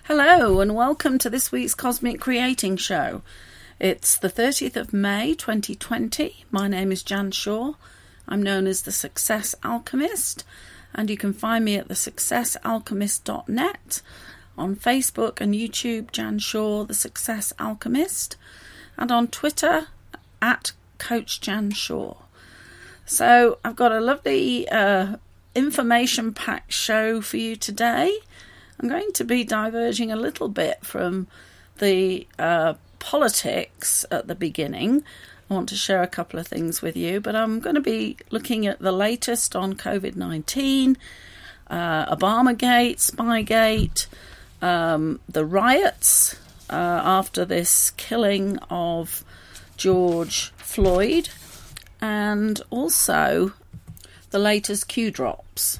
Hello and welcome to this week's Cosmic Creating Show. It's the 30th of May 2020. My name is Jan Shaw. I'm known as the Success Alchemist, and you can find me at thesuccessalchemist.net, on Facebook and YouTube, Jan Shaw, the Success Alchemist, and on Twitter at Coach Jan Shaw. So I've got a lovely information-packed show for you today. I'm going to be diverging a little bit from the politics at the beginning. I want to share a couple of things with you, but I'm going to be looking at the latest on COVID-19, Obamagate, Spygate, the riots after this killing of George Floyd, and also the latest Q drops.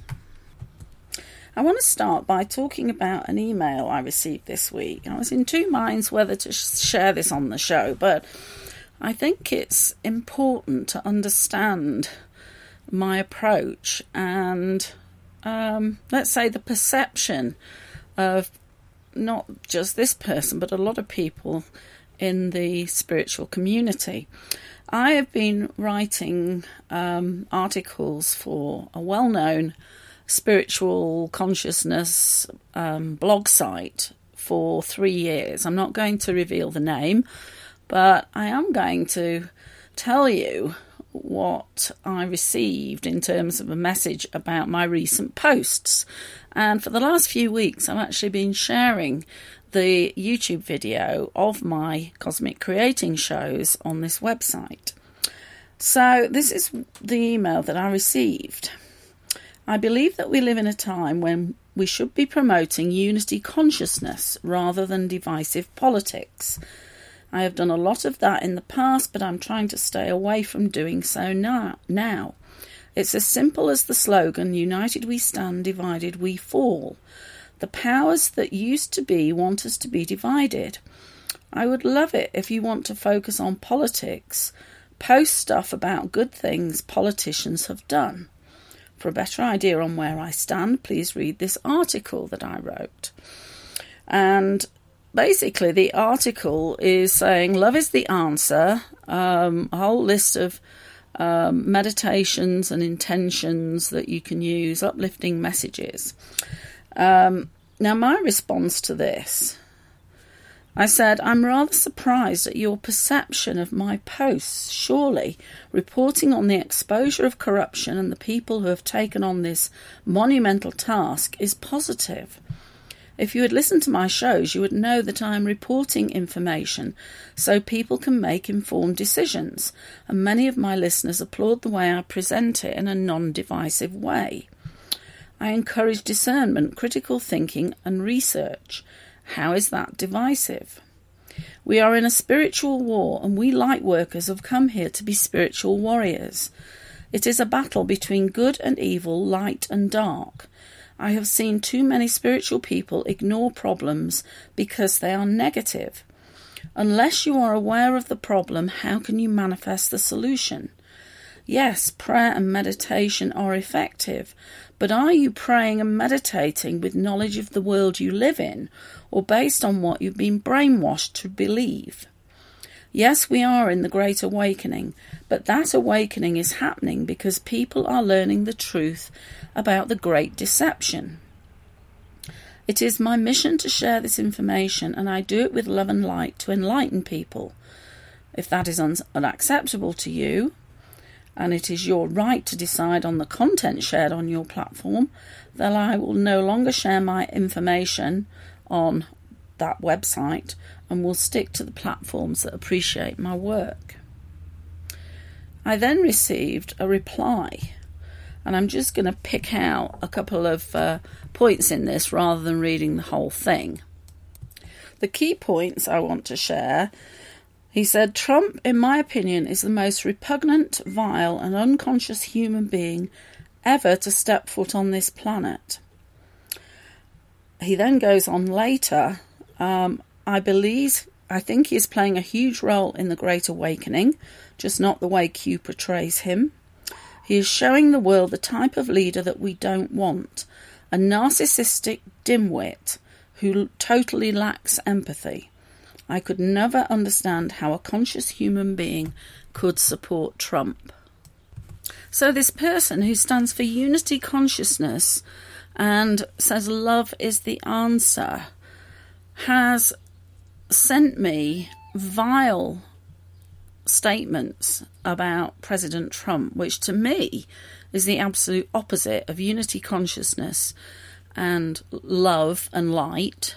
I want to start by talking about an email I received this week. I was in two minds whether to share this on the show, but I think it's important to understand my approach and, let's say, the perception of not just this person, but a lot of people in the spiritual community. I have been writing articles for a well-known spiritual consciousness blog site for 3 years. I'm not going to reveal the name, but I am going to tell you what I received in terms of a message about my recent posts. And for the last few weeks, I've actually been sharing the YouTube video of my Cosmic Creating shows on this website. So this is the email that I received. I believe that we live in a time when we should be promoting unity consciousness rather than divisive politics. I have done a lot of that in the past, but I'm trying to stay away from doing so now. It's as simple as the slogan, "United we stand, divided we fall." The powers that used to be want us to be divided. I would love it if you want to focus on politics. Post stuff about good things politicians have done. For a better idea on where I stand, please read this article that I wrote. And basically the article is saying love is the answer, a whole list of meditations and intentions that you can use, uplifting messages. Now my response to this, I said, I'm rather surprised at your perception of my posts. Surely, reporting on the exposure of corruption and the people who have taken on this monumental task is positive. If you had listened to my shows, you would know that I am reporting information so people can make informed decisions, and many of my listeners applaud the way I present it in a non-divisive way. I encourage discernment, critical thinking, and research. How is that divisive? We are in a spiritual war, and we light workers have come here to be spiritual warriors. It is a battle between good and evil, light and dark. I have seen too many spiritual people ignore problems because they are negative. Unless you are aware of the problem, how can you manifest the solution? Yes, prayer and meditation are effective, but are you praying and meditating with knowledge of the world you live in, or based on what you've been brainwashed to believe? Yes, we are in the Great Awakening, but that awakening is happening because people are learning the truth about the Great Deception. It is my mission to share this information, and I do it with love and light to enlighten people. If that is unacceptable to you, and it is your right to decide on the content shared on your platform, then I will no longer share my information on that website and will stick to the platforms that appreciate my work. I then received a reply, and I'm just going to pick out a couple of points in this rather than reading the whole thing. The key points I want to share. He said, Trump, in my opinion, is the most repugnant, vile and unconscious human being ever to step foot on this planet. He then goes on later, I think he is playing a huge role in the Great Awakening, just not the way Q portrays him. He is showing the world the type of leader that we don't want, a narcissistic dimwit who totally lacks empathy. I could never understand how a conscious human being could support Trump. So this person who stands for unity consciousness and says love is the answer has sent me vile statements about President Trump, which to me is the absolute opposite of unity consciousness and love and light.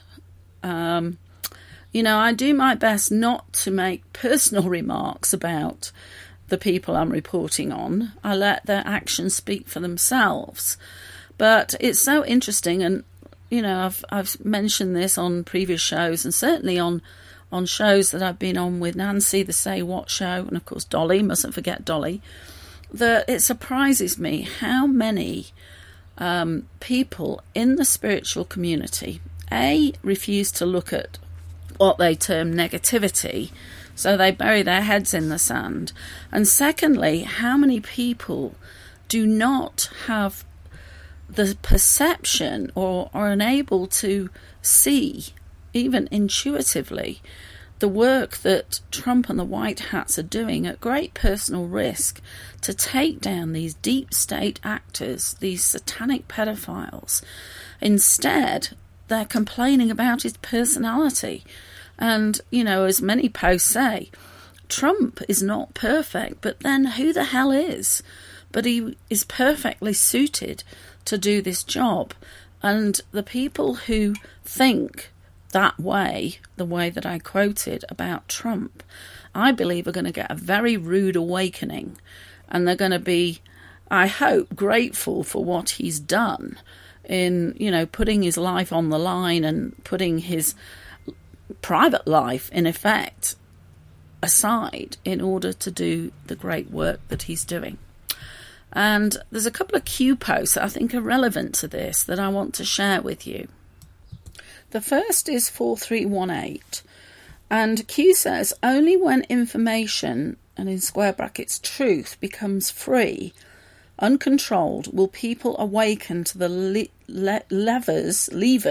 I do my best not to make personal remarks about the people I'm reporting on. I let their actions speak for themselves. But it's so interesting, and I've mentioned this on previous shows, and certainly on shows that I've been on with Nancy, the Say What show, and of course Dolly, mustn't forget Dolly, that it surprises me how many people in the spiritual community, refuse to look at what they term negativity, so they bury their heads in the sand, and secondly, how many people do not have the perception or are unable to see, even intuitively, the work that Trump and the White Hats are doing at great personal risk to take down these deep state actors, these satanic pedophiles. Instead, they're complaining about his personality. And, as many posts say, Trump is not perfect, but then who the hell is? But he is perfectly suited to do this job. And the people who think that way, the way that I quoted about Trump, I believe are going to get a very rude awakening. And they're going to be, I hope, grateful for what he's done in, putting his life on the line and putting his private life, in effect, aside in order to do the great work that he's doing. And there's a couple of Q posts that I think are relevant to this that I want to share with you. The first is 4318, and Q says, only when information, and in square brackets truth, becomes free, uncontrolled, will people awaken to the levers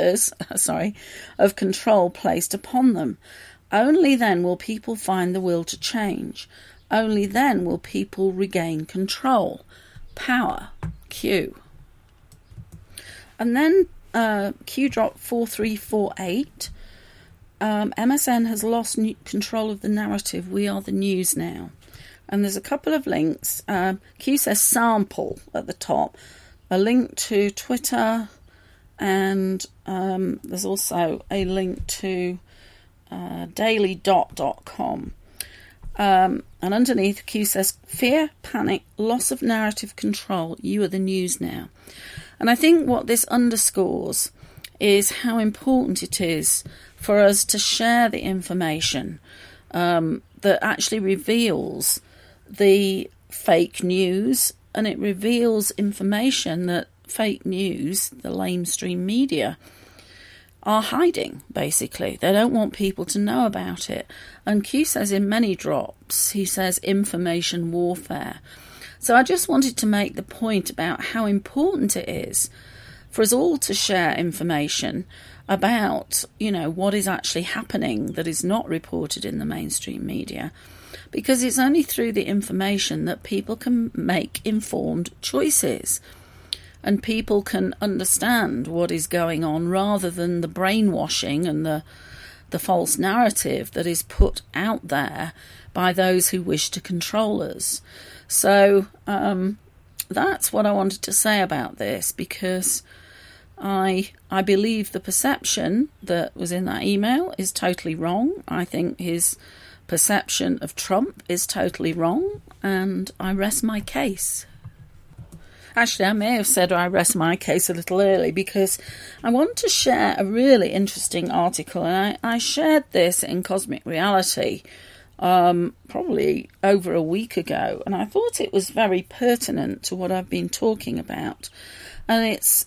of control placed upon them. Only then will people find the will to change. Only then will people regain control. Power. Q. And then Q drop 4348. MSN has lost control of the narrative. We are the news now. And there's a couple of links. Q says sample at the top. A link to Twitter, and there's also a link to dailydot.com. And underneath, Q says, fear, panic, loss of narrative control. You are the news now. And I think what this underscores is how important it is for us to share the information that actually reveals the fake news, and it reveals information that fake news, the lamestream media, are hiding, basically. They don't want people to know about it. And Q says in many drops, he says information warfare. So I just wanted to make the point about how important it is for us all to share information about, what is actually happening that is not reported in the mainstream media, because it's only through the information that people can make informed choices and people can understand what is going on, rather than the brainwashing and the false narrative that is put out there by those who wish to control us. So that's what I wanted to say about this, because I believe the perception that was in that email is totally wrong. I think his perception of Trump is totally wrong, and I rest my case. Actually, I may have said I rest my case a little early, because I want to share a really interesting article, and I shared this in Cosmic Reality probably over a week ago, and I thought it was very pertinent to what I've been talking about. And it's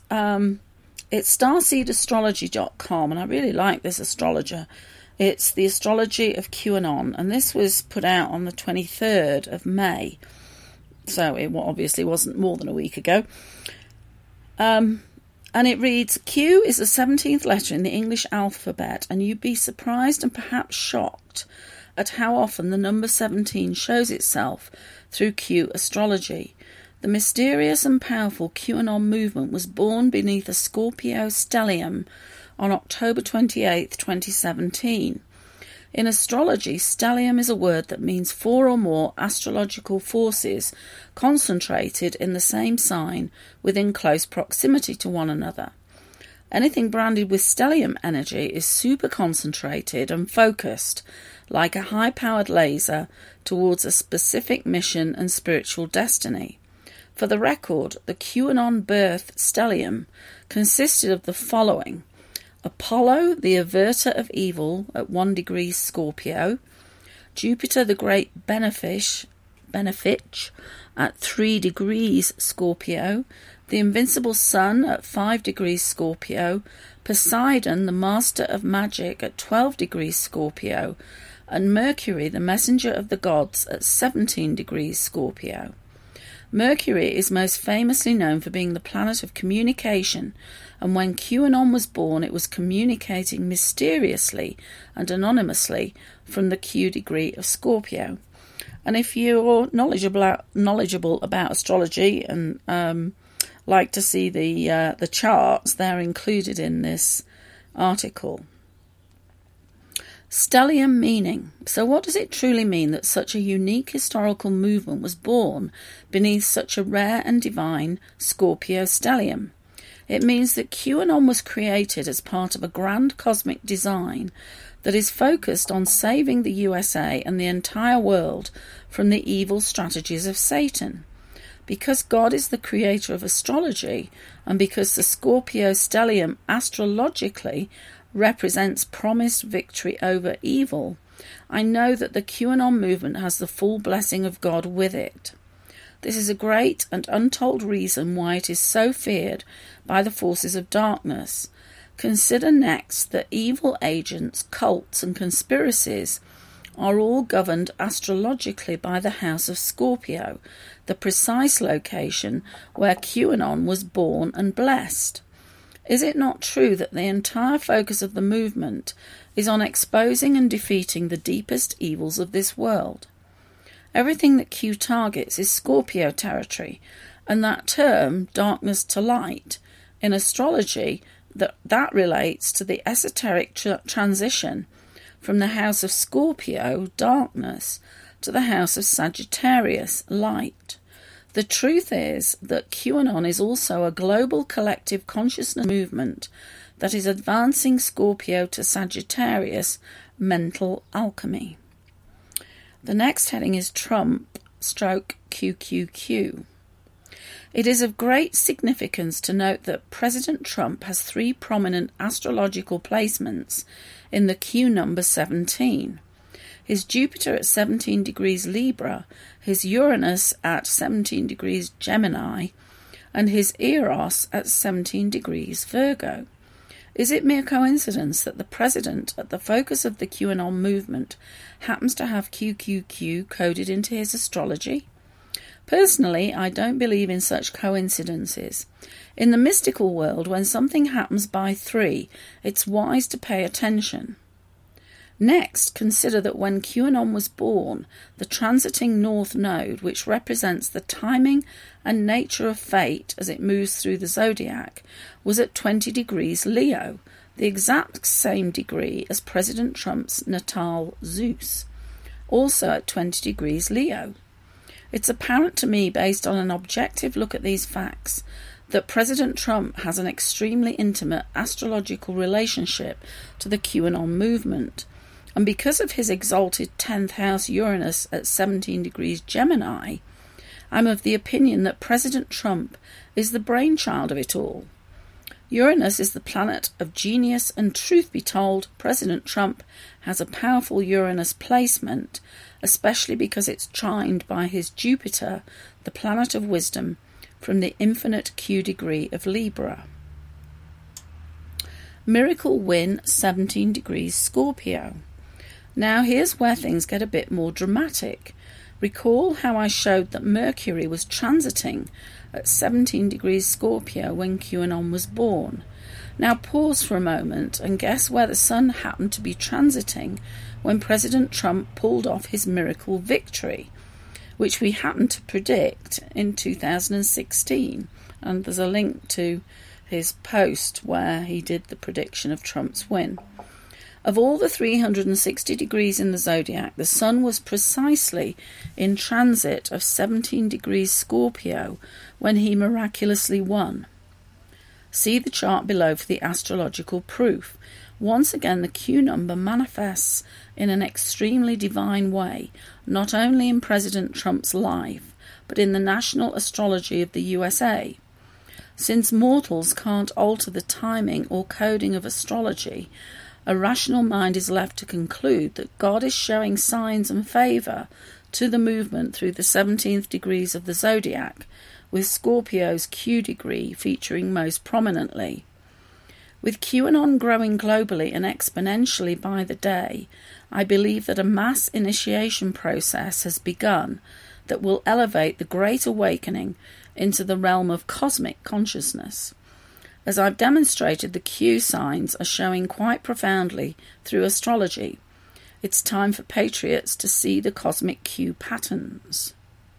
starseedastrology.com, and I really like this astrologer. It's the astrology of QAnon, and this was put out on the 23rd of May. So it obviously wasn't more than a week ago. And And it reads, Q is the 17th letter in the English alphabet, and you'd be surprised and perhaps shocked at how often the number 17 shows itself through Q astrology. The mysterious and powerful QAnon movement was born beneath a Scorpio stellium on October 28, 2017. In astrology, stellium is a word that means 4 or more astrological forces concentrated in the same sign within close proximity to one another. Anything branded with stellium energy is super concentrated and focused, like a high-powered laser, towards a specific mission and spiritual destiny. For the record, the QAnon birth stellium consisted of the following: Apollo, the averter of evil, at 1 degree Scorpio; Jupiter, the great benefic, at 3 degrees Scorpio; the invincible sun at 5 degrees Scorpio; Poseidon, the master of magic, at 12 degrees Scorpio; and Mercury, the messenger of the gods, at 17 degrees Scorpio. Mercury is most famously known for being the planet of communication, and when QAnon was born, it was communicating mysteriously and anonymously from the Q degree of Scorpio. And if you're knowledgeable about astrology and like to see the charts, they're included in this article. Stellium meaning. So what does it truly mean that such a unique historical movement was born beneath such a rare and divine Scorpio stellium? It means that QAnon was created as part of a grand cosmic design that is focused on saving the USA and the entire world from the evil strategies of Satan. Because God is the creator of astrology, and because the Scorpio stellium astrologically represents promised victory over evil, I know that the QAnon movement has the full blessing of God with it. This is a great and untold reason why it is so feared by the forces of darkness. Consider next that evil agents, cults, and conspiracies are all governed astrologically by the House of Scorpio, the precise location where QAnon was born and blessed. Is it not true that the entire focus of the movement is on exposing and defeating the deepest evils of this world? Everything that Q targets is Scorpio territory, and that term, darkness to light, in astrology, that relates to the esoteric transition from the house of Scorpio, darkness, to the house of Sagittarius, light. The truth is that QAnon is also a global collective consciousness movement that is advancing Scorpio to Sagittarius, mental alchemy. The next heading is Trump /QQQ. It is of great significance to note that President Trump has 3 prominent astrological placements in the Q number 17. His Jupiter at 17 degrees Libra, his Uranus at 17 degrees Gemini, and his Eros at 17 degrees Virgo. Is it mere coincidence that the president at the focus of the QAnon movement happens to have QQQ coded into his astrology? Personally, I don't believe in such coincidences. In the mystical world, when something happens by 3, it's wise to pay attention. Next, consider that when QAnon was born, the transiting North Node, which represents the timing and nature of fate as it moves through the zodiac, was at 20 degrees Leo, the exact same degree as President Trump's natal Zeus, also at 20 degrees Leo. It's apparent to me, based on an objective look at these facts, that President Trump has an extremely intimate astrological relationship to the QAnon movement. And because of his exalted 10th house Uranus at 17 degrees Gemini, I'm of the opinion that President Trump is the brainchild of it all. Uranus is the planet of genius, and truth be told, President Trump has a powerful Uranus placement, especially because it's trined by his Jupiter, the planet of wisdom, from the infinite Q degree of Libra. Miracle Win 17 degrees Scorpio. Now here's where things get a bit more dramatic. Recall how I showed that Mercury was transiting at 17 degrees Scorpio when QAnon was born. Now pause for a moment and guess where the sun happened to be transiting when President Trump pulled off his miracle victory, which we happened to predict in 2016. And there's a link to his post where he did the prediction of Trump's win. Of all the 360 degrees in the zodiac, the sun was precisely in transit of 17 degrees Scorpio when he miraculously won. See the chart below for the astrological proof. Once again, the Q number manifests in an extremely divine way, not only in President Trump's life, but in the national astrology of the USA. Since mortals can't alter the timing or coding of astrology, a rational mind is left to conclude that God is showing signs and favour to the movement through the 17th degrees of the zodiac, with Scorpio's Q degree featuring most prominently. With QAnon growing globally and exponentially by the day, I believe that a mass initiation process has begun that will elevate the Great Awakening into the realm of cosmic consciousness. As I've demonstrated, the Q signs are showing quite profoundly through astrology. It's time for patriots to see the cosmic Q patterns.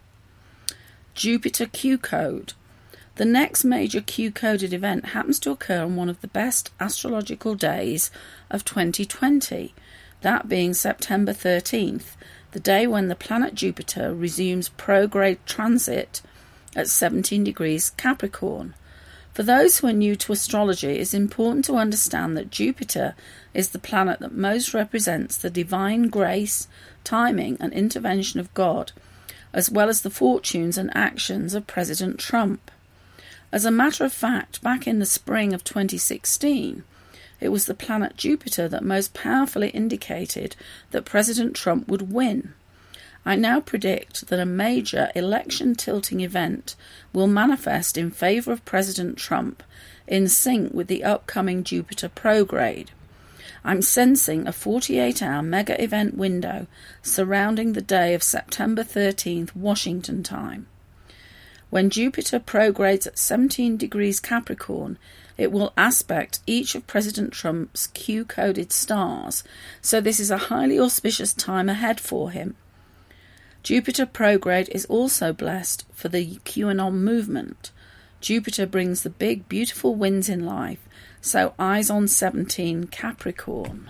Jupiter Q code. The next major Q-coded event happens to occur on one of the best astrological days of 2020, that being September 13th, the day when the planet Jupiter resumes prograde transit at 17 degrees Capricorn. For those who are new to astrology, it is important to understand that Jupiter is the planet that most represents the divine grace, timing and intervention of God, as well as the fortunes and actions of President Trump. As a matter of fact, back in the spring of 2016, it was the planet Jupiter that most powerfully indicated that President Trump would win. I now predict that a major election-tilting event will manifest in favour of President Trump in sync with the upcoming Jupiter prograde. I'm sensing a 48-hour mega-event window surrounding the day of September 13th, Washington time. When Jupiter progrades at 17 degrees Capricorn, it will aspect each of President Trump's Q-coded stars, so this is a highly auspicious time ahead for him. Jupiter prograde is also blessed for the QAnon movement. Jupiter brings the big, beautiful wins in life, so eyes on 17 Capricorn.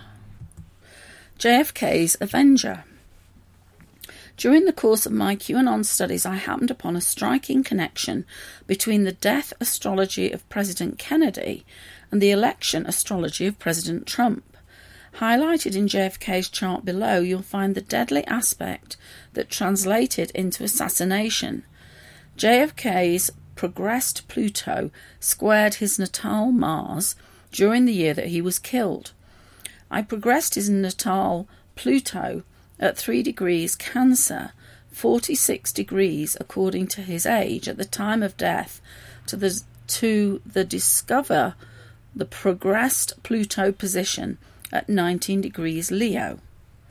JFK's Avenger. During the course of my QAnon studies, I happened upon a striking connection between the death astrology of President Kennedy and the election astrology of President Trump. Highlighted in JFK's chart below, you'll find the deadly aspect that translated into assassination. JFK's progressed Pluto squared his natal Mars during the year that he was killed. I progressed his natal Pluto at 3 degrees Cancer, 46 degrees according to his age at the time of death, to discover the progressed Pluto position at 19 degrees Leo.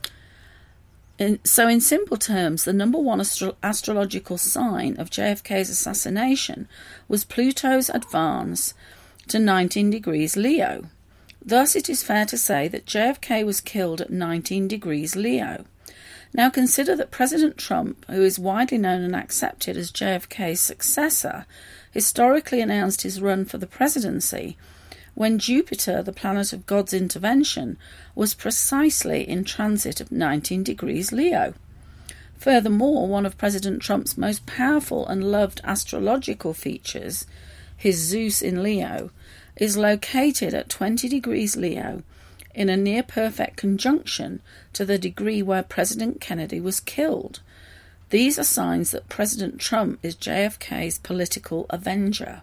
So in simple terms, the number one astrological sign of JFK's assassination was Pluto's advance to 19 degrees Leo. Thus it is fair to say that JFK was killed at 19 degrees Leo. Now consider that President Trump, who is widely known and accepted as JFK's successor, historically announced his run for the presidency when Jupiter, the planet of God's intervention, was precisely in transit of 19 degrees Leo. Furthermore, one of President Trump's most powerful and loved astrological features, his Zeus in Leo, is located at 20 degrees Leo in a near-perfect conjunction to the degree where President Kennedy was killed. These are signs that President Trump is JFK's political avenger.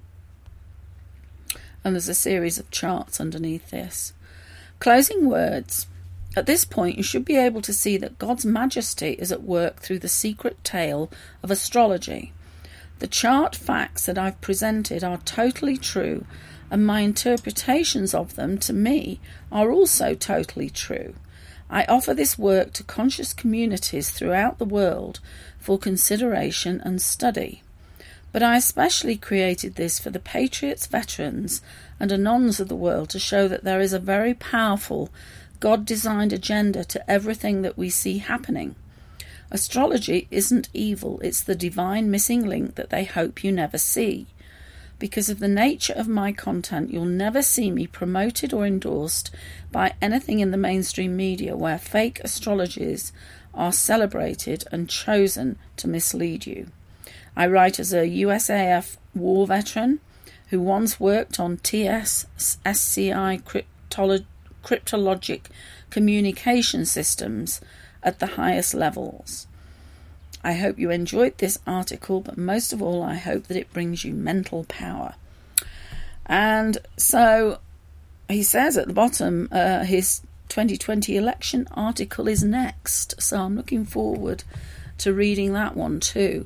And there's a series of charts underneath this. Closing words. At this point, you should be able to see that God's majesty is at work through the secret tale of astrology. The chart facts that I've presented are totally true, and my interpretations of them, to me, are also totally true. I offer this work to conscious communities throughout the world for consideration and study. But I especially created this for the patriots, veterans, and anons of the world to show that there is a very powerful, God-designed agenda to everything that we see happening. Astrology isn't evil, it's the divine missing link that they hope you never see. Because of the nature of my content, you'll never see me promoted or endorsed by anything in the mainstream media where fake astrologies are celebrated and chosen to mislead you. I write as a USAF war veteran who once worked on TS-SCI cryptologic communication systems at the highest levels. I hope you enjoyed this article, but most of all, I hope that it brings you mental power. And so he says at the bottom, his 2020 election article is next. So I'm looking forward to reading that one too.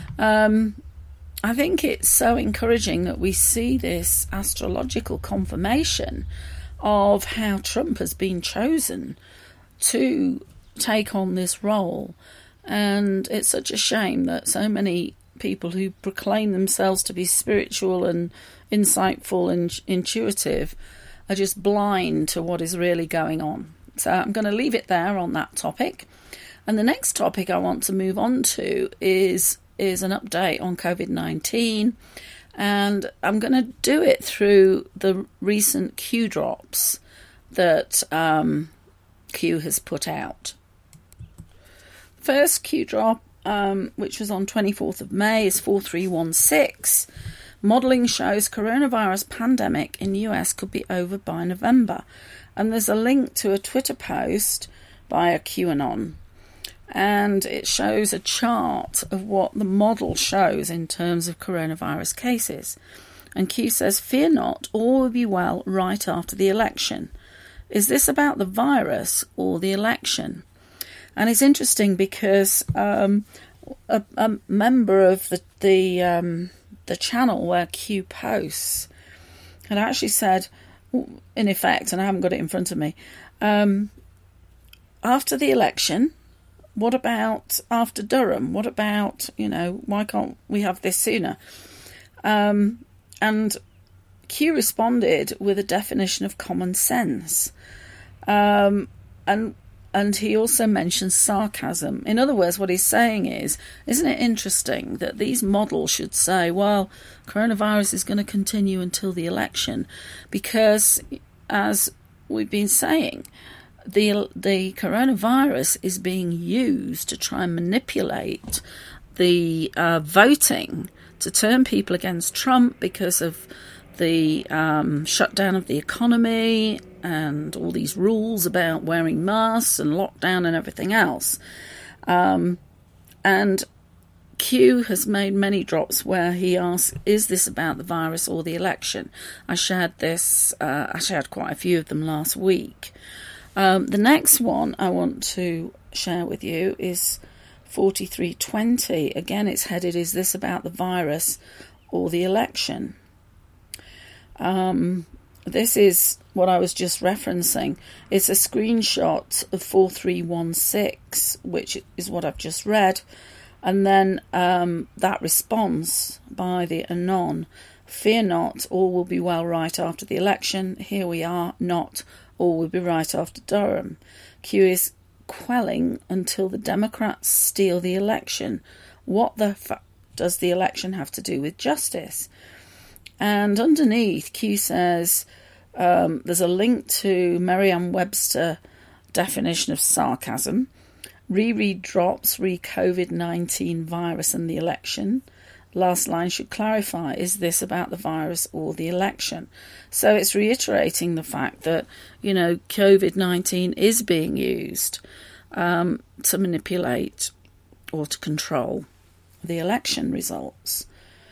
I think it's so encouraging that we see this astrological confirmation of how Trump has been chosen to take on this role. And it's such a shame that so many people who proclaim themselves to be spiritual and insightful and intuitive are just blind to what is really going on. So I'm going to leave it there on that topic. And the next topic I want to move on to is an update on COVID-19. And I'm going to do it through the recent Q drops that Q has put out. First Q drop, which was on 24th of May, is 4316. Modelling shows coronavirus pandemic in US could be over by November. And there's a link to a Twitter post by a QAnon. And it shows a chart of what the model shows in terms of coronavirus cases. And Q says, fear not, all will be well right after the election. Is this about the virus or the election? And it's interesting because a member of the channel where Q posts had actually said, in effect, and I haven't got it in front of me, after the election, what about after Durham? What about, why can't we have this sooner? And Q responded with a definition of common sense. And he also mentions sarcasm. In other words, what he's saying is, isn't it interesting that these models should say, well, coronavirus is going to continue until the election? Because, as we've been saying, the coronavirus is being used to try and manipulate the voting to turn people against Trump because of the shutdown of the economy and all these rules about wearing masks and lockdown and everything else. And Q has made many drops where he asks, is this about the virus or the election? I shared quite a few of them last week. The next one I want to share with you is 4320. Again, it's headed, is this about the virus or the election? This is what I was just referencing. It's a screenshot of 4316, which is what I've just read. And then that response by the Anon, fear not, all will be well right after the election. Here we are, not, all will be right after Durham. Q is quelling until the Democrats steal the election. What the fuck does the election have to do with justice? And underneath, Q says there's a link to Merriam-Webster definition of sarcasm. Reread drops, COVID-19 virus and the election. Last line should clarify, is this about the virus or the election? So it's reiterating the fact that, COVID-19 is being used to manipulate or to control the election results.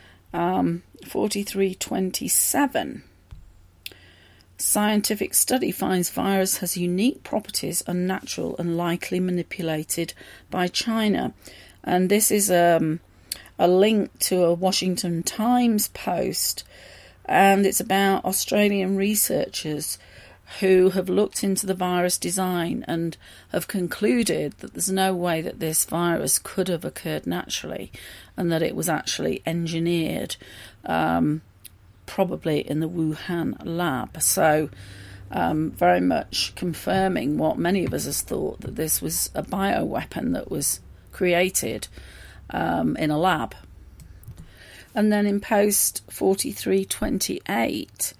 4327. Scientific study finds virus has unique properties, unnatural and likely manipulated by China. And this is a link to a Washington Times post, and it's about Australian researchers who have looked into the virus design and have concluded that there's no way that this virus could have occurred naturally and that it was actually engineered, probably in the Wuhan lab. So very much confirming what many of us has thought, that this was a bioweapon that was created in a lab. And then in post 4328,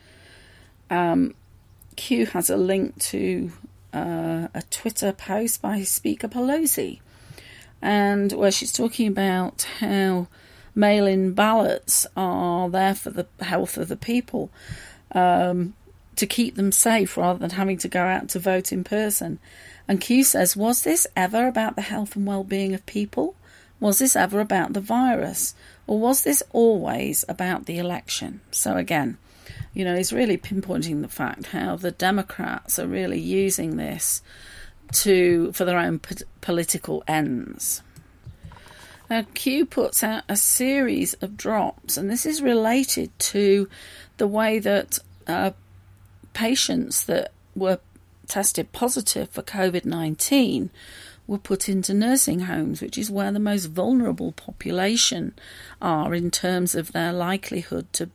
Q has a link to a Twitter post by Speaker Pelosi, and where she's talking about how mail-in ballots are there for the health of the people, to keep them safe rather than having to go out to vote in person. And Q says, was this ever about the health and well-being of people? Was this ever about the virus? Or was this always about the election? So again, he's really pinpointing the fact how the Democrats are really using this for their own political ends. Now, Q puts out a series of drops, and this is related to the way that patients that were tested positive for COVID-19 were put into nursing homes, which is where the most vulnerable population are in terms of their likelihood to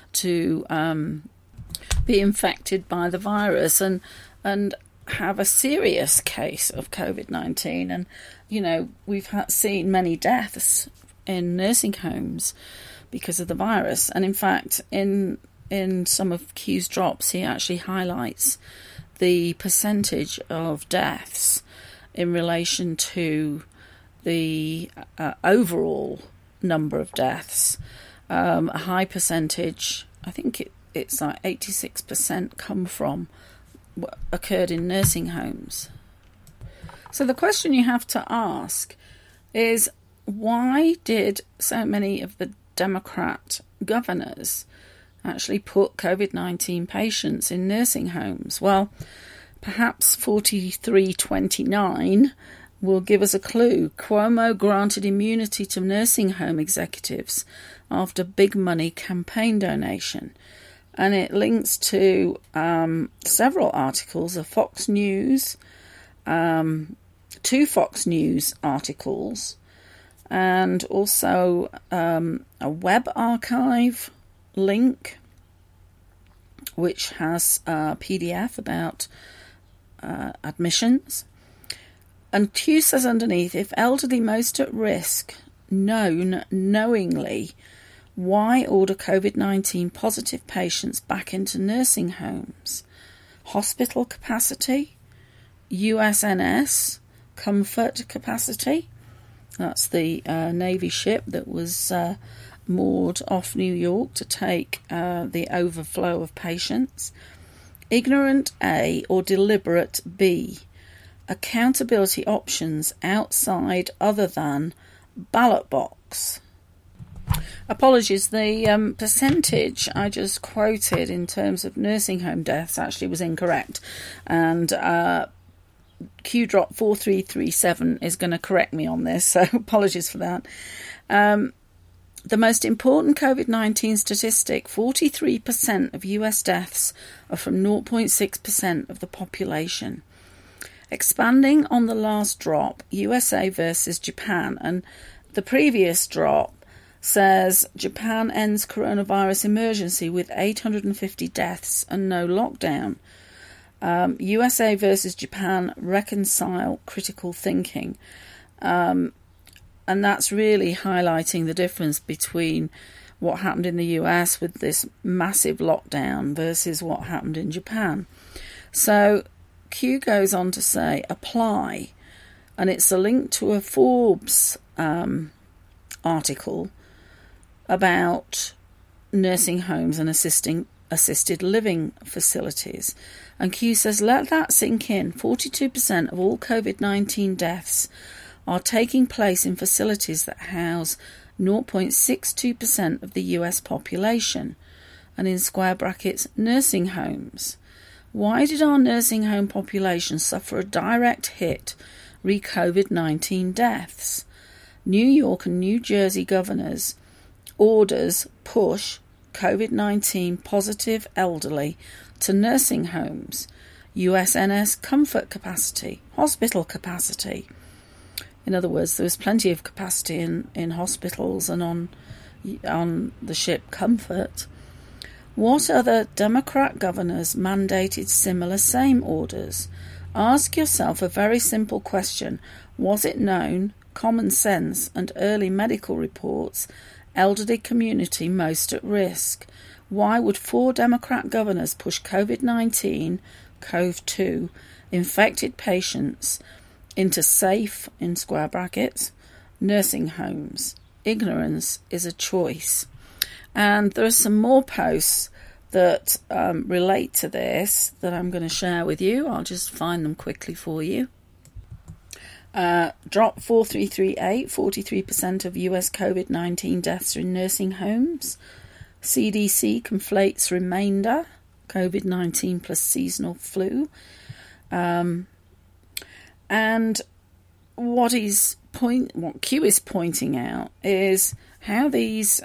be infected by the virus and have a serious case of COVID-19. And, we've seen many deaths in nursing homes because of the virus. And in fact, in some of Q's drops, he actually highlights the percentage of deaths in relation to the overall number of deaths. A high percentage, I think it's like 86%, come from what occurred in nursing homes. So the question you have to ask is, why did so many of the Democrat governors actually put COVID-19 patients in nursing homes? Well, perhaps 4329 will give us a clue. Cuomo granted immunity to nursing home executives after big money campaign donation. And it links to several articles of Fox News, 2 Fox News articles, and also a web archive link, which has a PDF about admissions. And Q says underneath, if elderly most at risk known knowingly, why order COVID-19 positive patients back into nursing homes? Hospital capacity, USNS, comfort capacity. That's the Navy ship that was moored off New York to take the overflow of patients. Ignorant A or deliberate B. Accountability options outside other than ballot box. Apologies, the percentage I just quoted in terms of nursing home deaths actually was incorrect, and Q drop 4337 is going to correct me on this, so apologies for that. The most important COVID-19 statistic, 43% of US deaths are from 0.6% of the population. Expanding on the last drop, USA versus Japan, and the previous drop says Japan ends coronavirus emergency with 850 deaths and no lockdown. USA versus Japan reconcile critical thinking. And that's really highlighting the difference between what happened in the US with this massive lockdown versus what happened in Japan. So Q goes on to say, apply. And it's a link to a Forbes article about nursing homes and assisted living facilities. And Q says, let that sink in. 42% of all COVID-19 deaths are taking place in facilities that house 0.62% of the US population, and in square brackets, nursing homes. Why did our nursing home population suffer a direct hit re COVID-19 deaths? New York and New Jersey governors' orders push COVID-19 positive elderly to nursing homes. USNS comfort capacity, hospital capacity. In other words, there was plenty of capacity in hospitals and on the ship Comfort. What other Democrat governors mandated similar same orders? Ask yourself a very simple question. Was it known, common sense and early medical reports, elderly community most at risk? Why would 4 Democrat governors push COVID-19, COV-2, infected patients into safe, in square brackets, nursing homes? Ignorance is a choice. And there are some more posts that relate to this that I'm going to share with you. I'll just find them quickly for you. Drop 4338, 43% of US COVID-19 deaths are in nursing homes. CDC conflates remainder, COVID-19 plus seasonal flu. And what Q is pointing out is how these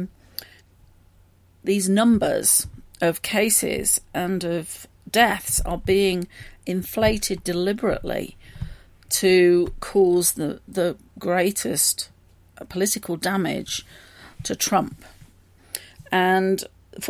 numbers of cases and of deaths are being inflated deliberately to cause the greatest political damage to Trump. And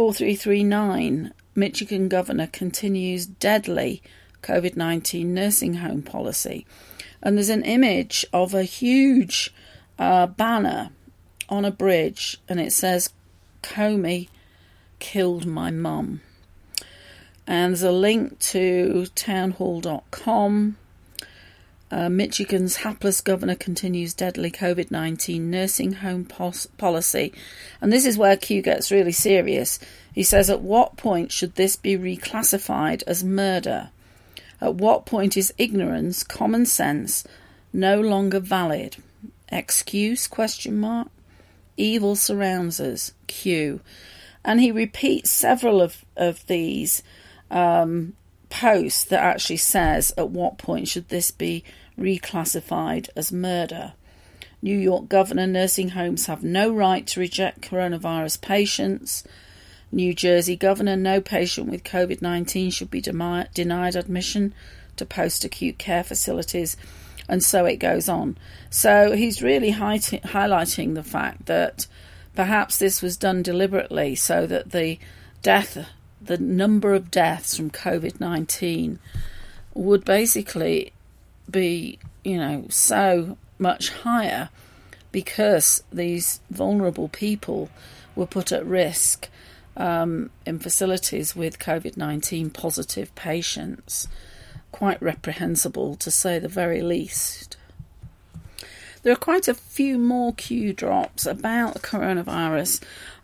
4339, Michigan governor continues deadly COVID-19 nursing home policy. And there's an image of a huge banner on a bridge, and it says, Comey killed my mum. And there's a link to townhall.com. Michigan's hapless governor continues deadly COVID-19 nursing home policy. And this is where Q gets really serious. He says, at what point should this be reclassified as murder? At what point is ignorance, common sense, no longer valid? Excuse, ? Evil surrounds us, Q. And he repeats several of these posts that actually says, at what point should this be reclassified as murder? New York governor, nursing homes have no right to reject coronavirus patients. New Jersey governor, no patient with COVID-19 should be denied admission to post-acute care facilities. And so it goes on. So he's really highlighting the fact that perhaps this was done deliberately so that the number of deaths from COVID-19 would basically be, so much higher because these vulnerable people were put at risk in facilities with COVID-19 positive patients. Quite reprehensible, to say the very least. There are quite a few more Q drops about the coronavirus,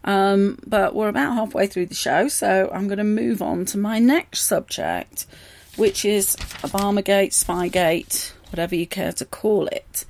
but we're about halfway through the show, so I'm going to move on to my next subject, which is Obamagate, Spygate, whatever you care to call it.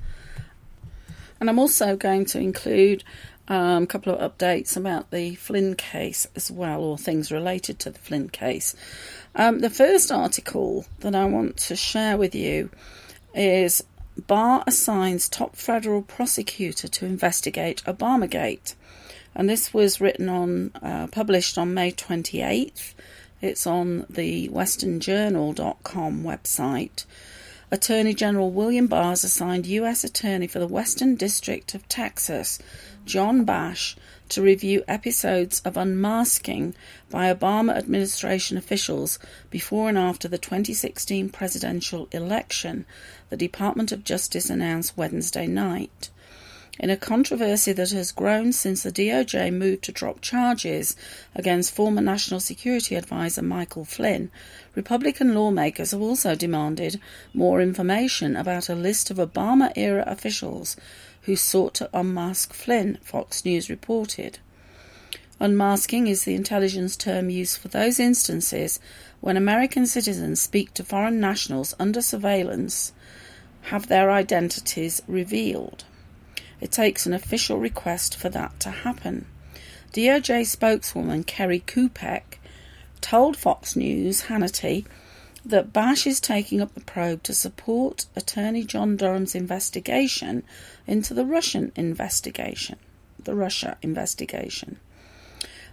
And I'm also going to include a couple of updates about the Flynn case as well, or things related to the Flynn case. The first article that I want to share with you is Barr assigns top federal prosecutor to investigate Obamagate. And this was published on May 28th. It's on the westernjournal.com website. Attorney General William Barr has assigned U.S. Attorney for the Western District of Texas, John Bash, to review episodes of unmasking by Obama administration officials before and after the 2016 presidential election, the Department of Justice announced Wednesday night. In a controversy that has grown since the DOJ moved to drop charges against former National Security Advisor Michael Flynn, Republican lawmakers have also demanded more information about a list of Obama-era officials who sought to unmask Flynn, Fox News reported. Unmasking is the intelligence term used for those instances when American citizens speak to foreign nationals under surveillance, have their identities revealed. It takes an official request for that to happen. DOJ spokeswoman Kerry Kupek told Fox News Hannity that Bash is taking up the probe to support Attorney John Durham's investigation into the Russia investigation.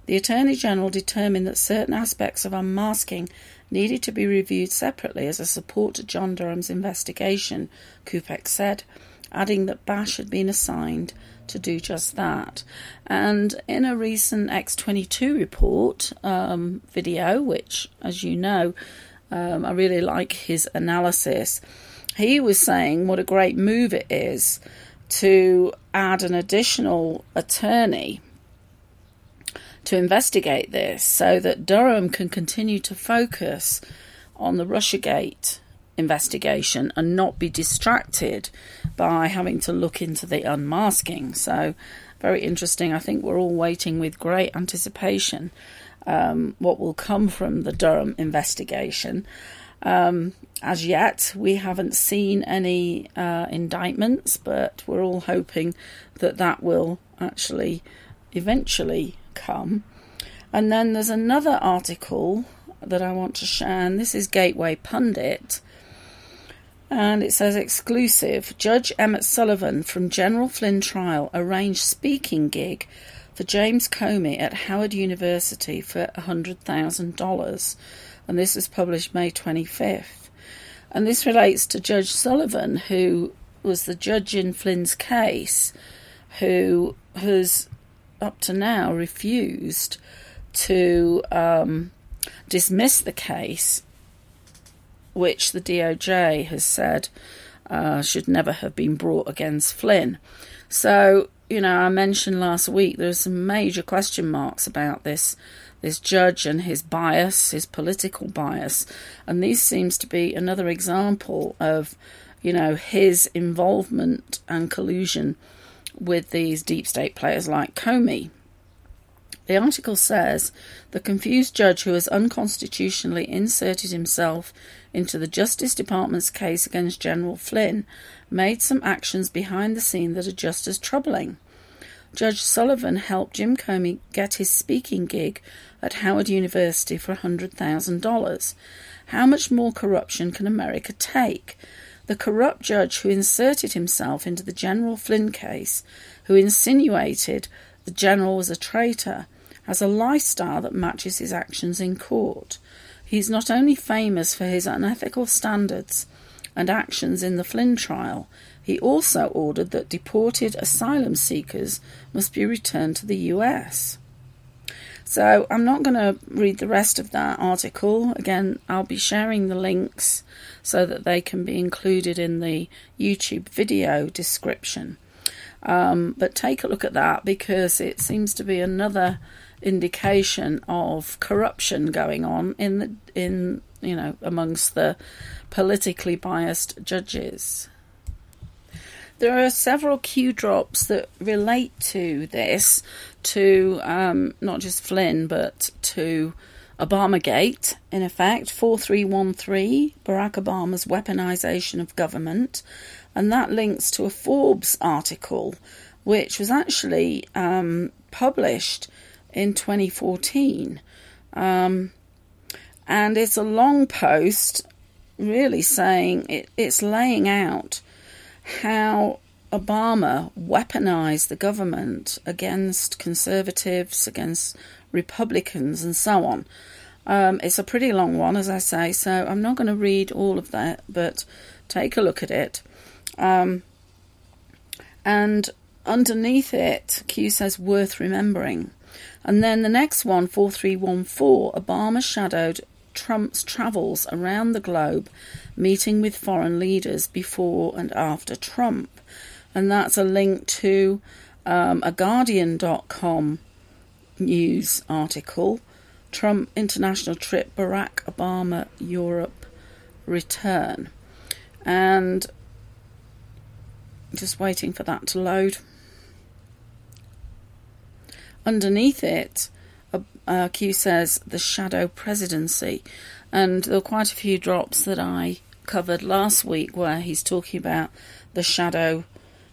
The Attorney General determined that certain aspects of unmasking needed to be reviewed separately as a support to John Durham's investigation, Kupek said, adding that Bash had been assigned to do just that. And in a recent X22 report video, which, as you know, I really like his analysis, he was saying what a great move it is to add an additional attorney to investigate this so that Durham can continue to focus on the Russiagate investigation and not be distracted by having to look into the unmasking. So very interesting. I think we're all waiting with great anticipation what will come from the Durham investigation. As yet, we haven't seen any indictments, but we're all hoping that that will actually eventually come. And then there's another article that I want to share, and this is Gateway Pundit, and it says exclusive: Judge Emmett Sullivan from General Flynn trial arranged speaking gig for James Comey at Howard University for $100,000, and this was published May 25th. And this relates to Judge Sullivan, who was the judge in Flynn's case, who has up to now refused to dismiss the case, which the DOJ has said should never have been brought against Flynn. So, you know, I mentioned last week there's some major question marks about this judge and his bias, his political bias, and this seems to be another example of, you know, his involvement and collusion with these deep state players like Comey. The article says the confused judge who has unconstitutionally inserted himself into the Justice Department's case against General Flynn made some actions behind the scene that are just as troubling. Judge Sullivan helped Jim Comey get his speaking gig at Howard University for $100,000. How much more corruption can America take? The corrupt judge who inserted himself into the General Flynn case, who insinuated the general was a traitor, has a lifestyle that matches his actions in court. He's not only famous for his unethical standards and actions in the Flynn trial, he also ordered that deported asylum seekers must be returned to the US. So I'm not going to read the rest of that article. Again, I'll be sharing the links so that they can be included in the YouTube video description. But take a look at that, because it seems to be another indication of corruption going on in amongst the politically biased judges. There are several Q drops that relate to this, to not just Flynn, but to Obamagate, in effect, 4313, Barack Obama's weaponization of government, and that links to a Forbes article, which was actually published in 2014. And it's a long post, really saying, it's laying out how Obama weaponized the government against conservatives, against Republicans, and so on. It's a pretty long one, as I say, so I'm not going to read all of that, but take a look at it. And underneath it, Q says, worth remembering. And then the next one, 4314, Obama shadowed Trump's travels around the globe, meeting with foreign leaders before and after Trump. And that's a link to a Guardian.com news article, Trump international trip, Barack Obama Europe return. And just waiting for that to load. Underneath it, Q says the shadow presidency, and there were quite a few drops that I covered last week where he's talking about the shadow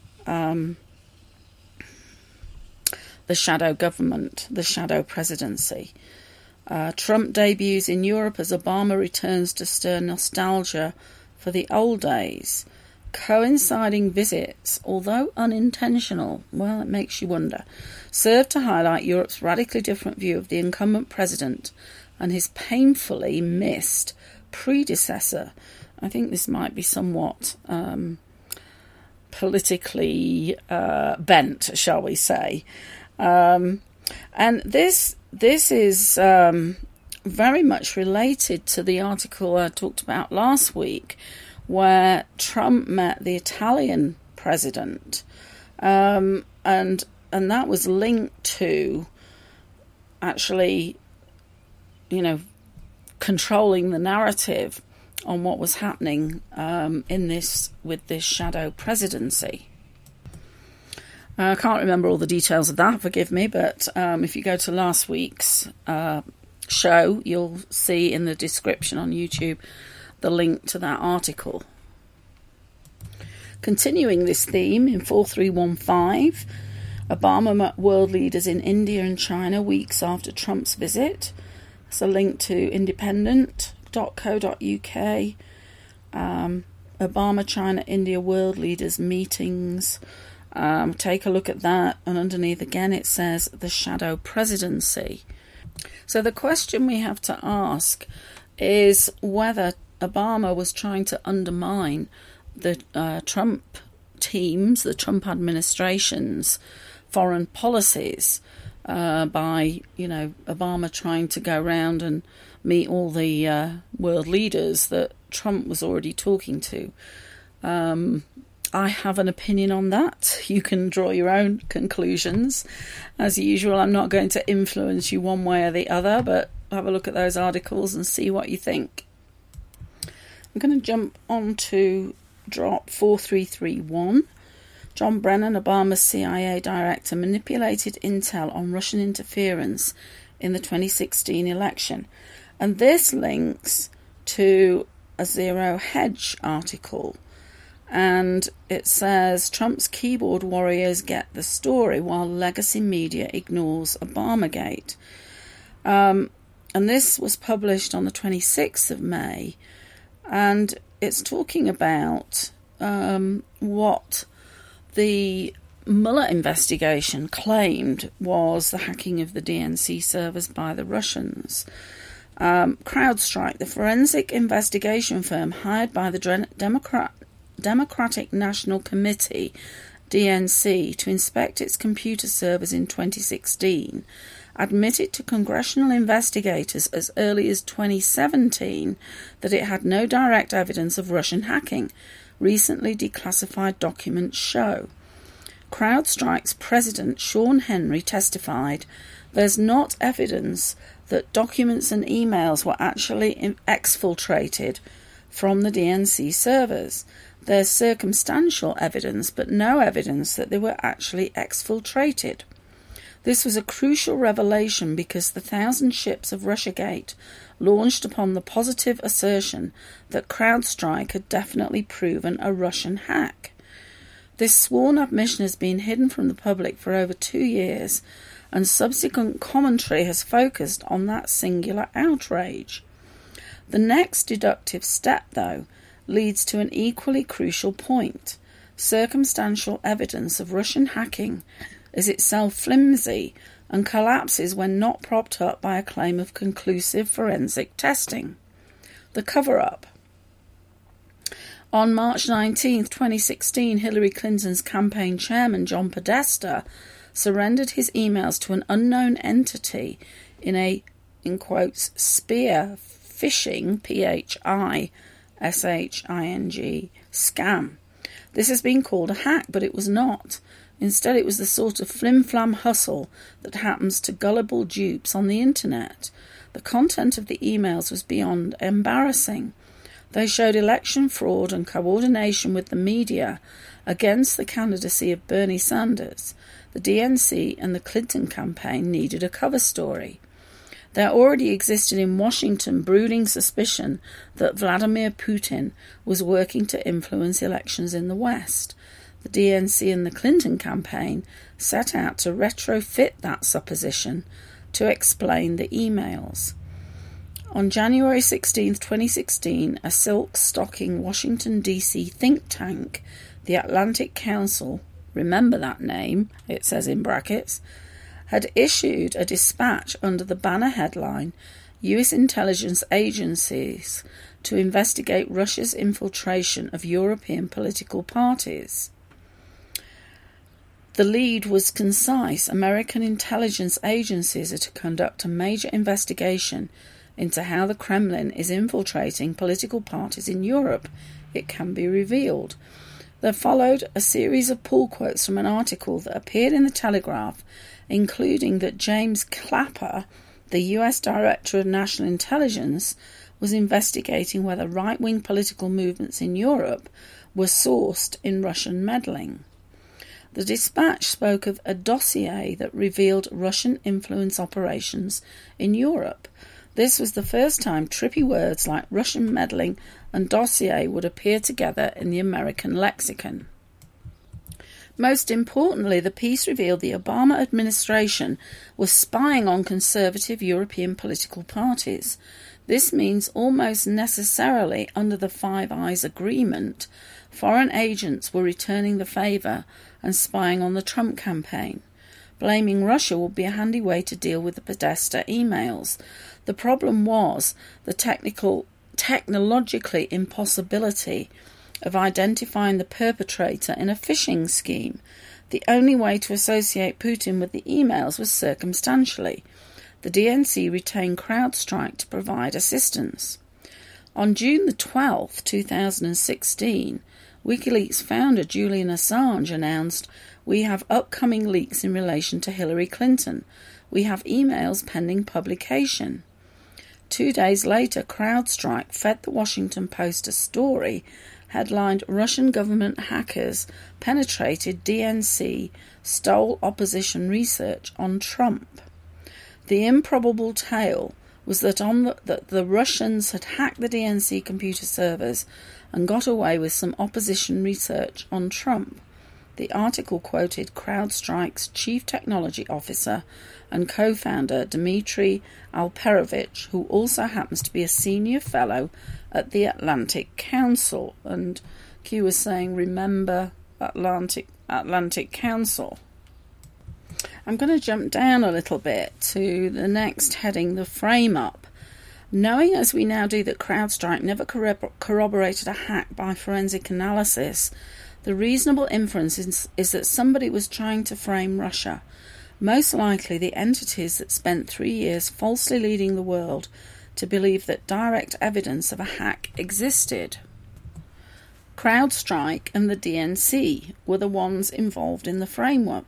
government, the shadow presidency. Trump debuts in Europe as Obama returns to stir nostalgia for the old days. coinciding visits, although unintentional, well, it makes you wonder, served to highlight Europe's radically different view of the incumbent president and his painfully missed predecessor. I think this might be somewhat politically bent, shall we say. And this is very much related to the article I talked about last week, where Trump met the Italian president, and that was linked to actually, controlling the narrative on what was happening with this shadow presidency. I can't remember all the details of that, forgive me, but if you go to last week's show, you'll see in the description on YouTube the link to that article. Continuing this theme, in 4315, Obama met world leaders in India and China weeks after Trump's visit. It's a link to independent.co.uk. Obama, China, India world leaders meetings. Take a look at that, and underneath again it says the shadow presidency. So the question we have to ask is whether Obama was trying to undermine the Trump teams, the Trump administration's foreign policies by, Obama trying to go around and meet all the world leaders that Trump was already talking to. I have an opinion on that. You can draw your own conclusions. As usual, I'm not going to influence you one way or the other, but have a look at those articles and see what you think. I'm going to jump on to drop 4331. John Brennan, Obama's CIA director, manipulated intel on Russian interference in the 2016 election. And this links to a Zero Hedge article. And it says, Trump's keyboard warriors get the story while legacy media ignores Obamagate. And this was published on the 26th of May. And it's talking about what the Mueller investigation claimed was the hacking of the DNC servers by the Russians. CrowdStrike, the forensic investigation firm hired by the Democratic National Committee, DNC, to inspect its computer servers in 2016, admitted to congressional investigators as early as 2017 that it had no direct evidence of Russian hacking. Recently declassified documents show. CrowdStrike's president, Sean Henry, testified there's not evidence that documents and emails were actually exfiltrated from the DNC servers. There's circumstantial evidence, but no evidence that they were actually exfiltrated. This was a crucial revelation because the 1,000 ships of Russiagate launched upon the positive assertion that CrowdStrike had definitely proven a Russian hack. This sworn admission has been hidden from the public for over 2 years, and subsequent commentary has focused on that singular outrage. The next deductive step, though, leads to an equally crucial point. Circumstantial evidence of Russian hacking is itself flimsy and collapses when not propped up by a claim of conclusive forensic testing. The cover-up. On March 19, 2016, Hillary Clinton's campaign chairman, John Podesta, surrendered his emails to an unknown entity in a, in quotes, spear phishing, phishing, scam. This has been called a hack, but it was not. Instead, it was the sort of flim-flam hustle that happens to gullible dupes on the internet. The content of the emails was beyond embarrassing. They showed election fraud and coordination with the media against the candidacy of Bernie Sanders. The DNC and the Clinton campaign needed a cover story. There already existed in Washington brooding suspicion that Vladimir Putin was working to influence elections in the West. The DNC and the Clinton campaign set out to retrofit that supposition to explain the emails. On January 16, 2016, a silk-stocking Washington, D.C. think tank, the Atlantic Council, remember that name, it says in brackets, had issued a dispatch under the banner headline, U.S. intelligence agencies to investigate Russia's infiltration of European political parties. The lead was concise. American intelligence agencies are to conduct a major investigation into how the Kremlin is infiltrating political parties in Europe. It can be revealed. There followed a series of pull quotes from an article that appeared in the Telegraph, including that James Clapper, the US Director of National Intelligence, was investigating whether right-wing political movements in Europe were sourced in Russian meddling. The dispatch spoke of a dossier that revealed Russian influence operations in Europe. This was the first time trippy words like Russian meddling and dossier would appear together in the American lexicon. Most importantly, the piece revealed the Obama administration was spying on conservative European political parties. This means almost necessarily under the Five Eyes Agreement, foreign agents were returning the favour and spying on the Trump campaign. Blaming Russia would be a handy way to deal with the Podesta emails. The problem was the technologically impossibility of identifying the perpetrator in a phishing scheme. The only way to associate Putin with the emails was circumstantially. The DNC retained CrowdStrike to provide assistance. On June the 12th, 2016, WikiLeaks founder Julian Assange announced, "We have upcoming leaks in relation to Hillary Clinton. We have emails pending publication." 2 days later, CrowdStrike fed the Washington Post a story headlined, "Russian government hackers penetrated DNC, stole opposition research on Trump." The improbable tale was that the Russians had hacked the DNC computer servers and got away with some opposition research on Trump. The article quoted CrowdStrike's chief technology officer and co-founder Dmitry Alperovitch, who also happens to be a senior fellow at the Atlantic Council. And Q was saying, remember Atlantic Council. I'm going to jump down a little bit to the next heading, the frame-up. Knowing as we now do that CrowdStrike never corroborated a hack by forensic analysis, the reasonable inference is that somebody was trying to frame Russia, most likely the entities that spent 3 years falsely leading the world to believe that direct evidence of a hack existed. CrowdStrike and the DNC were the ones involved in the frame-up.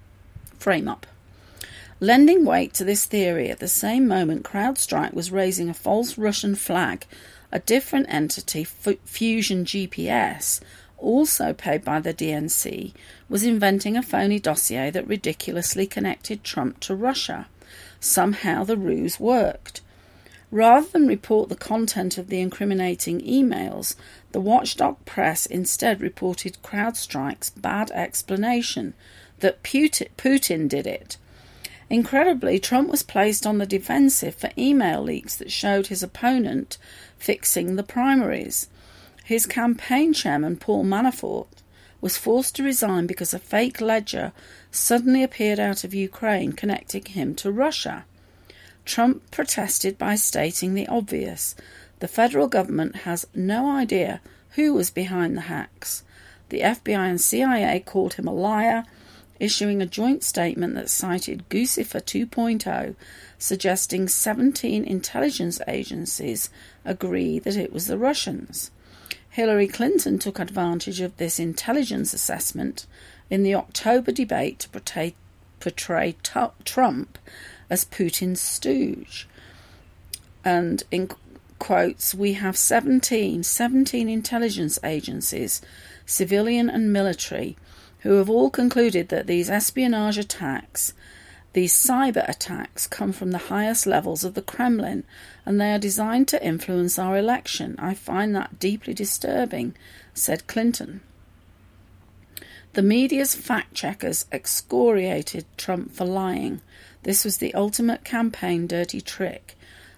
Lending weight to this theory, at the same moment CrowdStrike was raising a false Russian flag, a different entity, Fusion GPS, also paid by the DNC, was inventing a phony dossier that ridiculously connected Trump to Russia. Somehow the ruse worked. Rather than report the content of the incriminating emails, the watchdog press instead reported CrowdStrike's bad explanation that Putin did it. Incredibly, Trump was placed on the defensive for email leaks that showed his opponent fixing the primaries. His campaign chairman, Paul Manafort, was forced to resign because a fake ledger suddenly appeared out of Ukraine connecting him to Russia. Trump protested by stating the obvious. The federal government has no idea who was behind the hacks. The FBI and CIA called him a liar, issuing a joint statement that cited Guccifer 2.0, suggesting 17 intelligence agencies agree that it was the Russians. Hillary Clinton took advantage of this intelligence assessment in the October debate to portray Trump as Putin's stooge. And in quotes, "We have 17 intelligence agencies, civilian and military, who have all concluded that these espionage attacks, these cyber attacks, come from the highest levels of the Kremlin, and they are designed to influence our election. I find that deeply disturbing," said Clinton. The media's fact-checkers excoriated Trump for lying. This was the ultimate campaign dirty trick.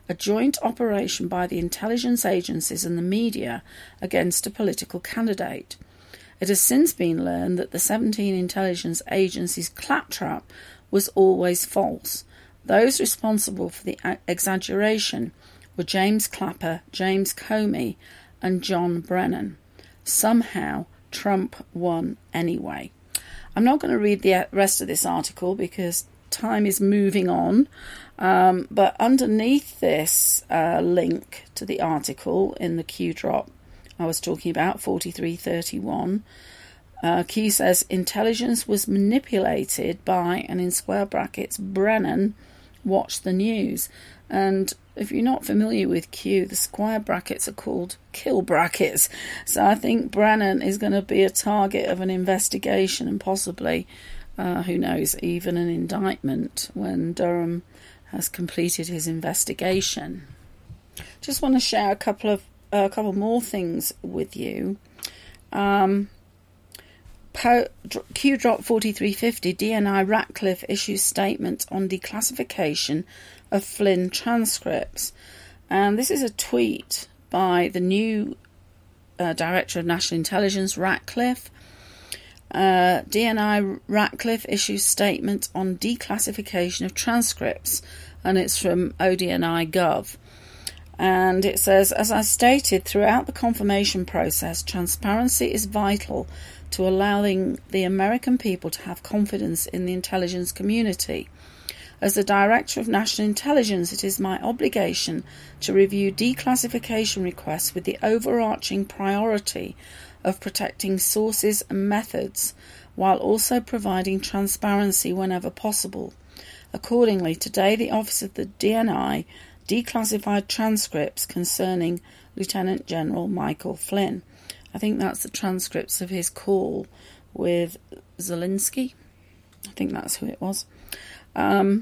a joint operation by the intelligence agencies and the media against a political candidate. It has since been learned that the 17 intelligence agencies' claptrap was always false. Those responsible for the exaggeration were James Clapper, James Comey, and John Brennan. Somehow, Trump won anyway. I'm not going to read the rest of this article because time is moving on, but underneath this link to the article in the Q drop I was talking about, 4331, Q says intelligence was manipulated by, and in square brackets, Brennan watched the news. And if you're not familiar with Q, the square brackets are called kill brackets. So I think Brennan is going to be a target of an investigation and possibly, who knows, even an indictment when Durham has completed his investigation. Just want to share a couple more things with you. Q drop 4350, DNI Ratcliffe issues statement on declassification of Flynn transcripts. And this is a tweet by the new Director of National Intelligence, Ratcliffe. DNI Ratcliffe issues statement on declassification of transcripts, and it's from ODNI Gov. And it says, as I stated throughout the confirmation process, transparency is vital to allowing the American people to have confidence in the intelligence community. As the Director of National Intelligence, it is my obligation to review declassification requests with the overarching priority of protecting sources and methods, while also providing transparency whenever possible. Accordingly, today the Office of the DNI declassified transcripts concerning Lieutenant General Michael Flynn. I think that's the transcripts of his call with Zelensky. I think that's who it was. And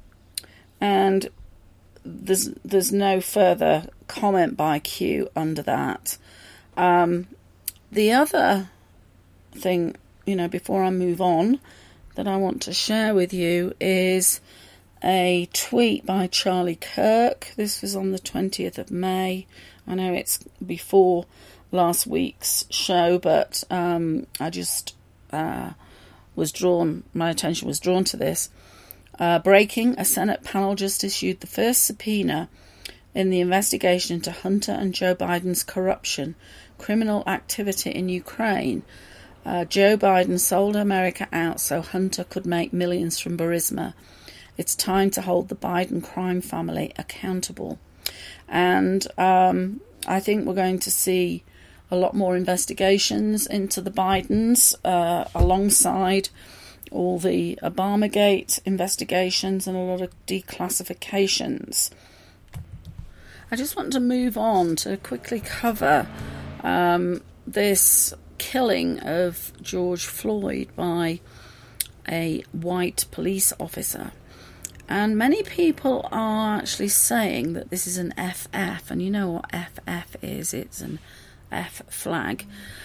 there's no further comment by Q under that. The other thing, before I move on, that I want to share with you is a tweet by Charlie Kirk. This was on the 20th of May. I know it's before last week's show, but I just my attention was drawn to this. Breaking, a Senate panel just issued the first subpoena in the investigation into Hunter and Joe Biden's corruption, criminal activity in Ukraine. Joe Biden sold America out so Hunter could make millions from Burisma. It's time to hold the Biden crime family accountable. And I think we're going to see a lot more investigations into the Bidens alongside all the Obamagate investigations and a lot of declassifications. I just want to move on to quickly cover this killing of George Floyd by a white police officer. And many people are actually saying that this is an FF, and you know what FF is, it's an F flag.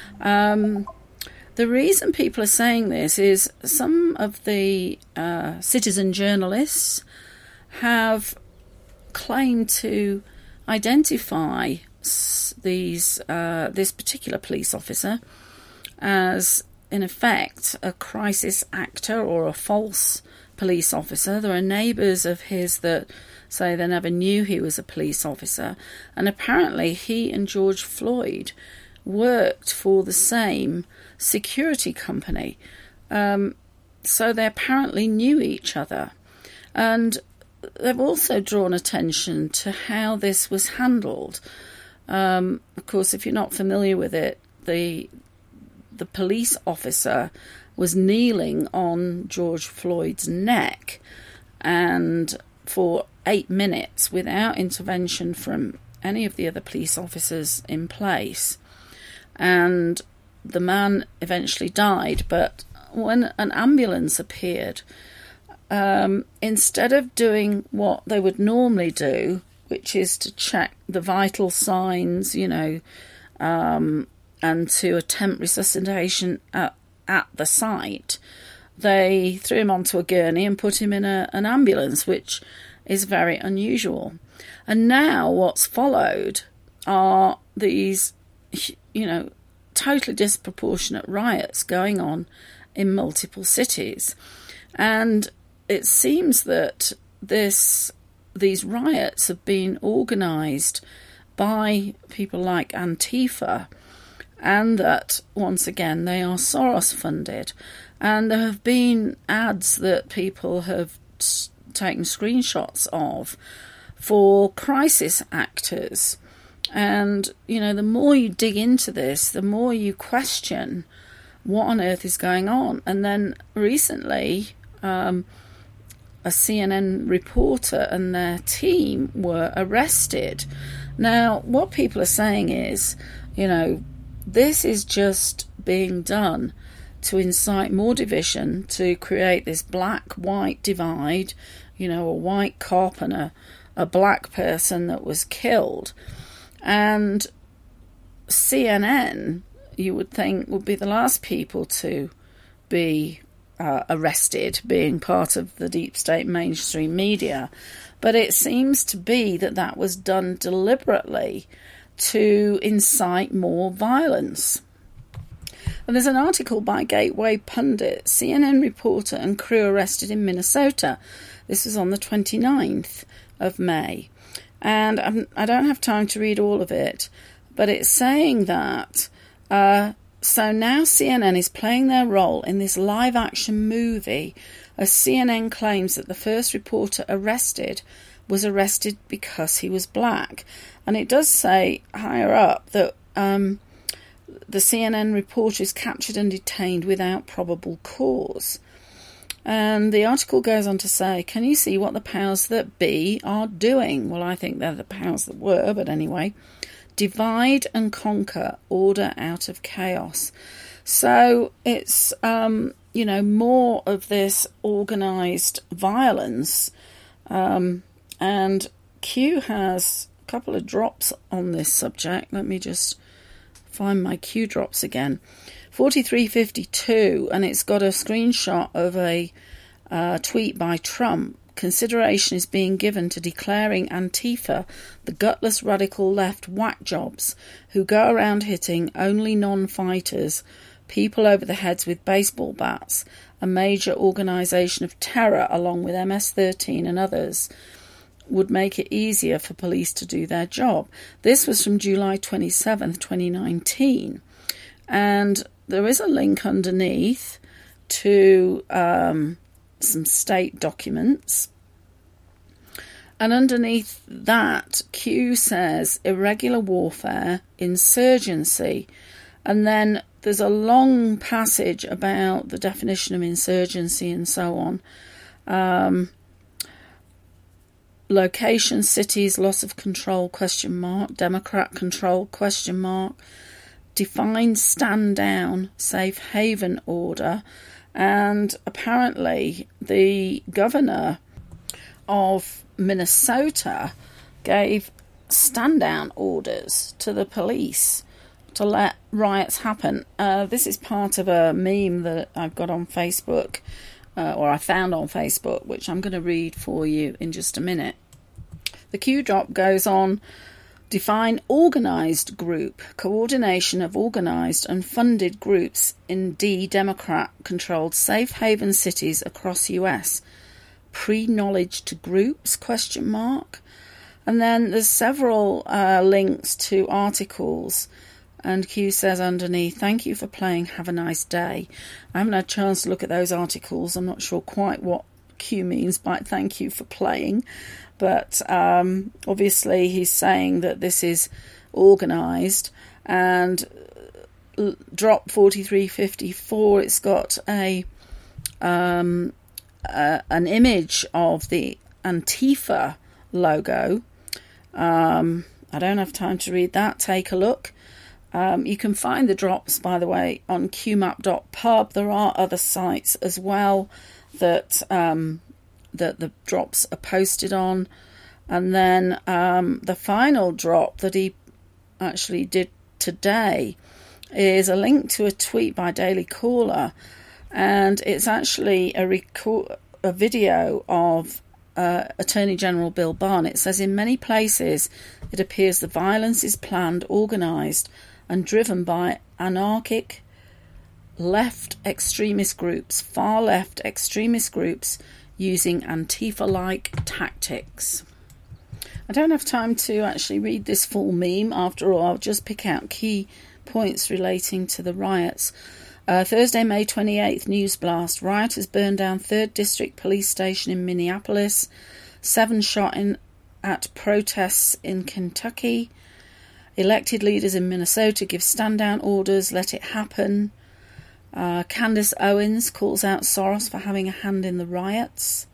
The reason people are saying this is some of the citizen journalists have claimed to identify this particular police officer as, in effect, a crisis actor or a false police officer. There are neighbours of his that say they never knew he was a police officer, and apparently he and George Floyd worked for the same security company, so they apparently knew each other. And they've also drawn attention to how this was handled. Of course, if you're not familiar with it, the police officer was kneeling on George Floyd's neck, and for 8 minutes without intervention from any of the other police officers in place. And the man eventually died, but when an ambulance appeared, instead of doing what they would normally do, which is to check the vital signs, and to attempt resuscitation at the site, they threw him onto a gurney and put him in an ambulance, which is very unusual. And now what's followed are these, totally disproportionate riots going on in multiple cities. And it seems that these riots have been organised by people like Antifa, and that, once again, they are Soros funded. And there have been ads that people have taken screenshots of for crisis actors. And, the more you dig into this, the more you question what on earth is going on. And then recently, a CNN reporter and their team were arrested. Now, what people are saying is, this is just being done to incite more division, to create this black-white divide, a white cop and a black person that was killed. And CNN, you would think, would be the last people to be arrested, being part of the deep state mainstream media. But it seems to be that was done deliberately to incite more violence. And there's an article by Gateway Pundit, CNN reporter and crew arrested in Minnesota. This was on the 29th of May. And I don't have time to read all of it, but it's saying that so now CNN is playing their role in this live-action movie, as CNN claims that the first reporter arrested was arrested because he was black. And it does say higher up that the CNN reporter is captured and detained without probable cause. And the article goes on to say, can you see what the powers that be are doing? Well, I think they're the powers that were, but anyway. Divide and conquer, order out of chaos. So it's, more of this organised violence. And Q has a couple of drops on this subject. Let me just find my Q drops again. 4352, and it's got a screenshot of a tweet by Trump. Consideration is being given to declaring Antifa the gutless radical left whack jobs who go around hitting only non-fighters, people over the heads with baseball bats, a major organisation of terror along with MS-13 and others, would make it easier for police to do their job. This was from July 27th, 2019. And there is a link underneath to some state documents. And underneath that, Q says irregular warfare, insurgency. And then there's a long passage about the definition of insurgency and so on. Location, cities, loss of control, ? Democrat control, ? Define stand down, safe haven order. And apparently the governor of Minnesota gave stand down orders to the police to let riots happen. This is part of a meme that I've got on Facebook, or I found on Facebook, which I'm going to read for you in just a minute. The Q drop goes on. Define organised group, coordination of organised and funded groups in Democrat-controlled safe haven cities across US. Pre-knowledge to groups, ? And then there's several links to articles. And Q says underneath, thank you for playing, have a nice day. I haven't had a chance to look at those articles. I'm not sure quite what Q means by thank you for playing. But obviously he's saying that this is organised. And drop 4354, it's got an image of the Antifa logo. I don't have time to read that. Take a look. You can find the drops, by the way, on qmap.pub. There are other sites as well that the drops are posted on. And then the final drop that he actually did today is a link to a tweet by Daily Caller, and it's actually a video of Attorney General Bill Barnett says in many places it appears the violence is planned, organised and driven by anarchic left extremist groups, far left extremist groups using Antifa-like tactics. I don't have time to actually read this full meme. After all, I'll just pick out key points relating to the riots. Thursday, May 28th, news blast. Rioters burned down 3rd District Police Station in Minneapolis. 7 shot at protests in Kentucky. Elected leaders in Minnesota give stand-down orders. Let it happen. Candace Owens calls out Soros for having a hand in the riots.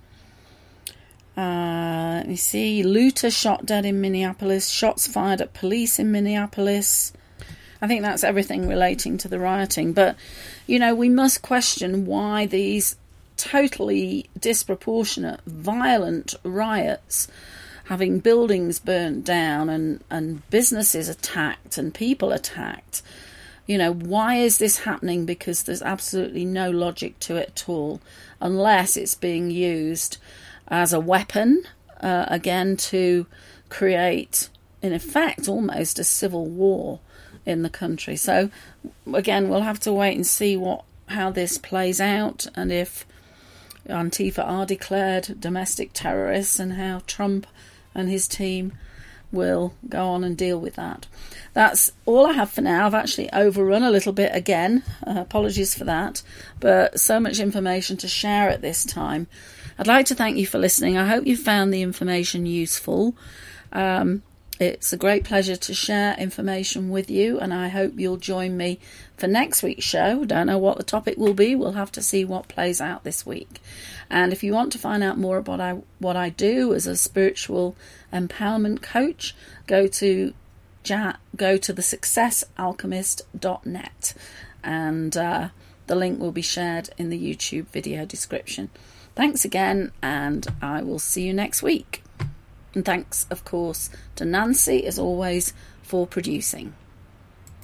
Let me see. Looter shot dead in Minneapolis. Shots fired at police in Minneapolis. I think that's everything relating to the rioting. But, you know, we must question why these totally disproportionate, violent riots, having buildings burnt down and businesses attacked and people attacked, you know, why is this happening? Because there's absolutely no logic to it at all, unless it's being used as a weapon, again, to create, in effect, almost a civil war in the country. So, again, we'll have to wait and see how this plays out, and if Antifa are declared domestic terrorists, and how Trump and his team will go on and deal with that. That's all I have for now. I've actually overrun a little bit again. Apologies for that. But so much information to share at this time. I'd like to thank you for listening. I hope you found the information useful. It's a great pleasure to share information with you, and I hope you'll join me for next week's show. Don't know what the topic will be. We'll have to see what plays out this week. And if you want to find out more about what I do as a spiritual empowerment coach, go to thesuccessalchemist.net, and the link will be shared in the YouTube video description. Thanks again, and I will see you next week. And thanks, of course, to Nancy, as always, for producing.